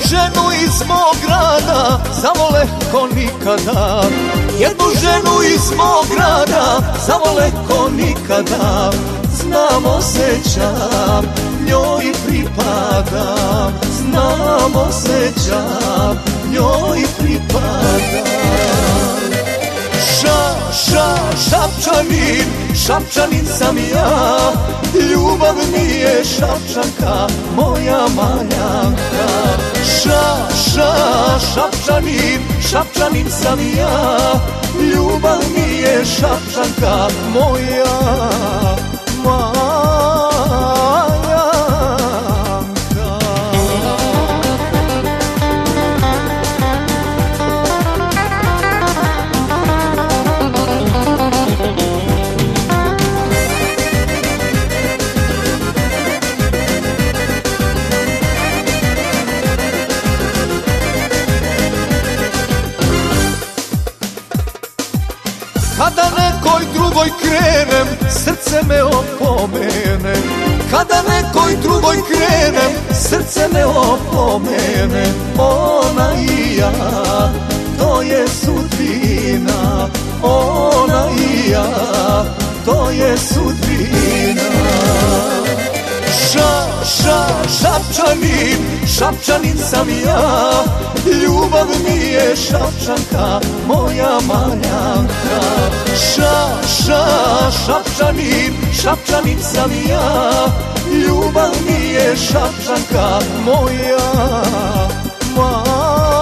ženu iz mog grada zavole ko nikada. Jednu ženu iz mog grada zavole ko nikada. Znam, osjećam, njoj pripadam. Znam, osjećam, njoj pripadam. Šapčanin, Šapčanin sam ja. Ljubav mi je Šapčanka, moja maljanka. Šapčanin, Šapčanin sam ja. Ljubav mi je Šapčanka, moja maljanka. Kada nekoj drugoj krenem, srce me opomene. Kada nekoj drugoj krenem, srce me opomene. Ona i ja, to je sudbina. Ona i ja, to je sudbina. Šapčanin, Šapčanin sam ja. Ljubav mi je Šapčanka, moja maljanka. Šapčanin, Šapčanin sam ja. Ljubav mi je Šapčanka, moja maljanka.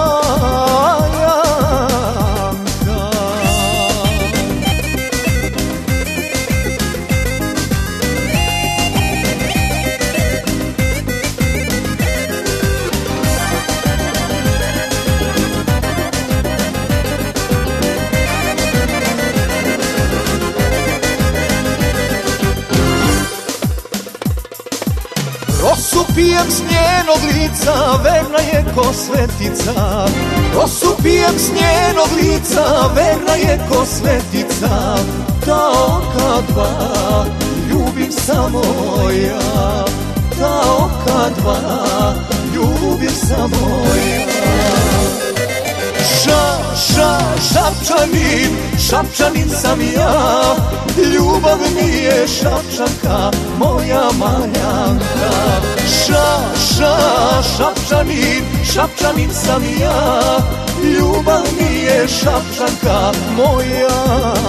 Rosu pijem s njenog lica, verna je ko svetica. Rosu pijem s njenog lica, verna je ko svetica. Ta oka dva, ljubim samo ja. Ta oka dva, ljubim samo ja. Šapčanin, Šapčanin sam ja. Ljubav mi je Šapčanka, moja maljanka. Šapčanin, Šapčanin sam ja. Ljubav mi je Šapčanka, moja